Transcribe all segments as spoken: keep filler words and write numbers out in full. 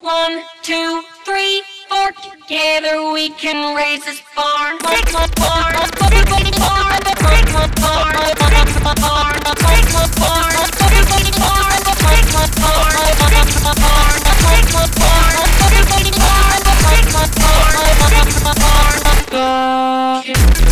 One, two, three, four. Together we can raise this barn. Six barn, six barn, six barn, six barn, six barn, six barn, six barn, six barn, six barn, six barn, six barn, six barn, six barn.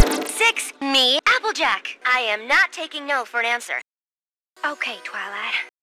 Me, Applejack. I am not taking no for an answer. Okay, Twilight.